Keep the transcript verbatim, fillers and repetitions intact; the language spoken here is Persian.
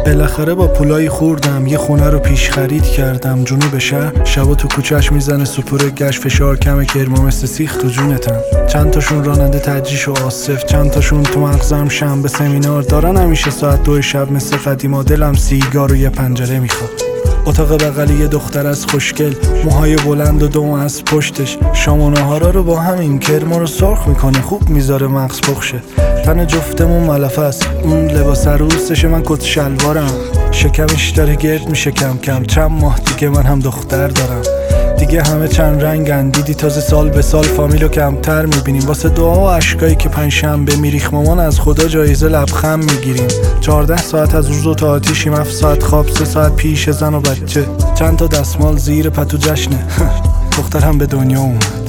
بالاخره با پولای خوردم یه خونه رو پیش خرید کردم جنوب شهر. شبا تو کوچه‌اش میزنه سوپور گشت، فشار کم کرما مثل سیخ تو جونتم. چند تاشون راننده تجریش و آصف، چند تاشون تو مغزم شنبه سمینار دارن. همیشه ساعت دو شب مثل قدیما دلم سیگار و یه پنجره میخواد. اتاق بغلی یه دختر از خوشگل، موهای بلند و دوم از پشتش. شام و نهارا رو با همین کرما رو سرخ میکنه، خوب میذاره مغز پخشه. تن جفتمون ملافه است، اون لباس عروسشه، من کت شلوارم. شکمش داره گرد میشه کم کم، چند ماه دیگه من هم دختر دارم. دیگه همه چند رنگن، دیدی تازه سال به سال فامیلو کمتر میبینیم. واسه دعا و اشکایی که پنجشنبه میریخ مامان از خدا جایزه لبخند میگیریم. چهارده ساعت از روز و تا آتیشیم، هفت ساعت خواب، سه ساعت پیش زن و بچه. چند تا دستمال زیر پتو جشنه دختر هم به دنیا اومد.